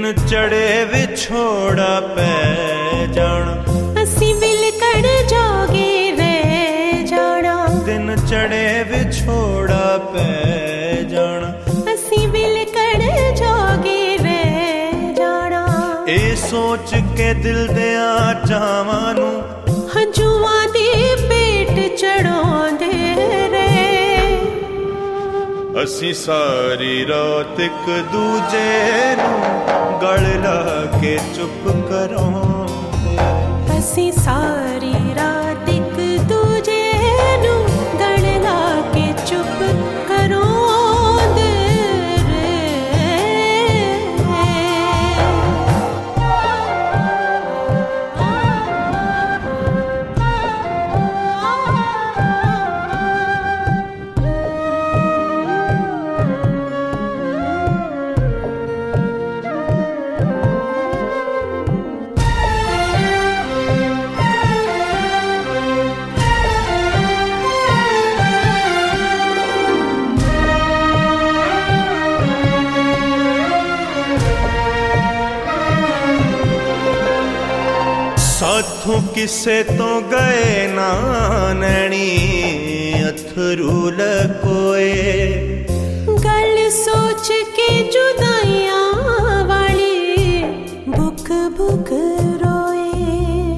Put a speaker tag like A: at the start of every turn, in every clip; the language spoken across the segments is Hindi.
A: दिन चढ़े विछोड़ा पै जाना,
B: असी विलकड़ जोगे रह जाना।
A: दिन चढ़े विछोड़ा पै जाना,
B: असी विलकड़ जोगे रह जाना।
A: ए सोच के दिल दिया चावां नू
B: हंजुआं दे पेट चढ़ांदे रहे।
A: असी सारी रात एक दूजे नू गल ला के चुप करांदे।
B: असी सारी रात एक दूजे नू गल ला के चुप करांदे
A: साथों किसे तो गए ना नैनी अथरू लकोए।
B: गल सोच के जुदाइयां वाली बुक बुक रोए।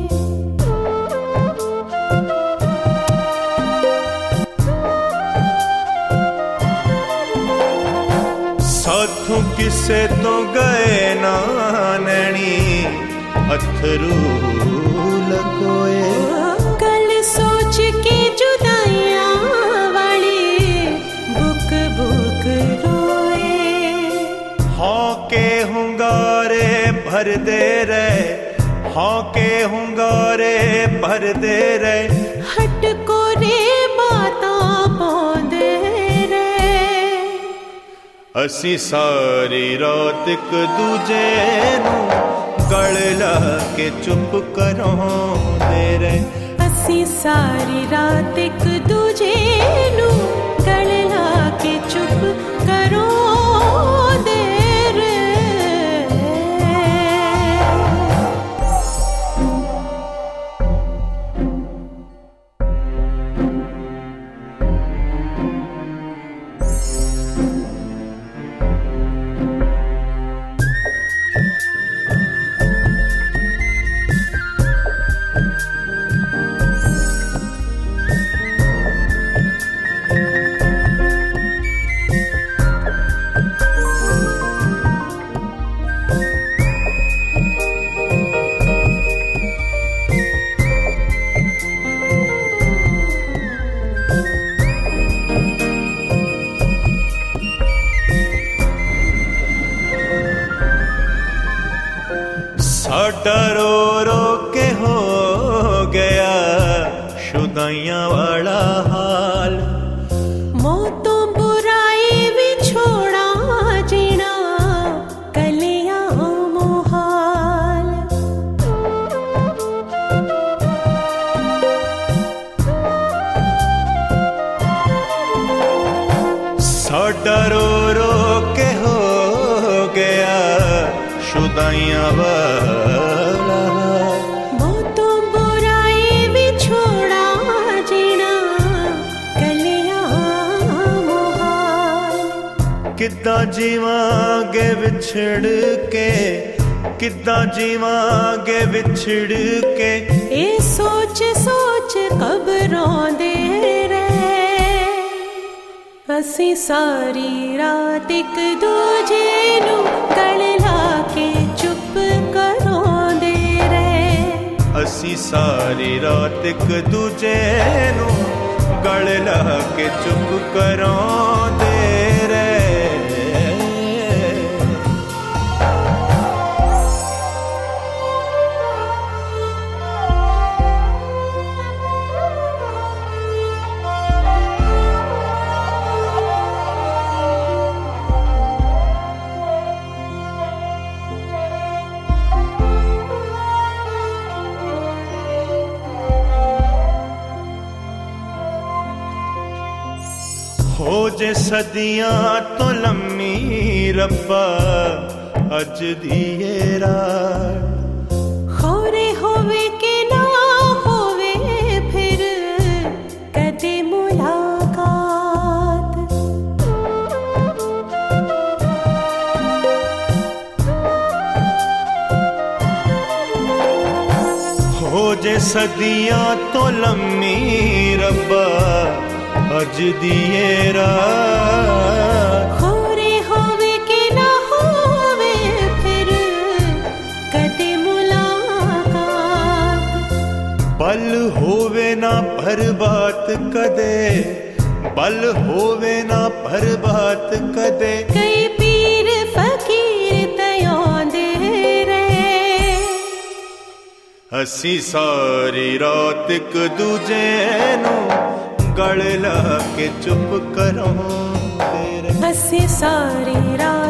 A: साथों किसे तो गए ना नैनी अथरू लकोए।
B: गल सोच के जुदाइयां वाली बुक बुक रोए।
A: हाँ के हुंगारे भर दे रहे, हाँ के हुंगारे भर दे रहे।
B: हट को रे बातां पांदे रहे।
A: असी सारी रात एक दूजे नू गल ला के चुप करांदे रहे।
B: असी सारी रात एक दूजे नू गल ला के चुप करांदे रहे।
A: साडा रो रो के हो गया शुदाइयां वाला हाल।
B: मौतों बुराई विछोड़ा जीना कलियां मुहाल।
A: साडा रो रो के हो गया शुदाइयां वाला।
B: मौतों बुराई विछोड़ा जीना कलियां मुहाल।
A: किद्दां जीवांगे विछड़ के, किद्दां जीवांगे विछड़ के।
B: ए सोच सोच कब्रों दे रहे। असी सारी रात एक दूजे नू गल ला के चुप करांदे रहे।
A: असी सारी रात एक दूजे नू गल ला के चुप करांदे रहे। हो जे सदियां तो लम्मी रब्बा अज दी ये रात।
B: खोरे होवे के ना होवे फिर कदे मुलाकात।
A: हो जे सदियां तो लम्मी रब्बा अज दी ये रात।
B: खोरे होवे के ना होवे फिर कदे मुलाकात।
A: पल होवे ना पर बात कदे, पल होवे ना पर बात कदे।
B: कई पीर फकीर तयांदे रहे।
A: असी सारी रात एक दूजे नू गल ला के चुप करों तेरे।
B: असी सारी रात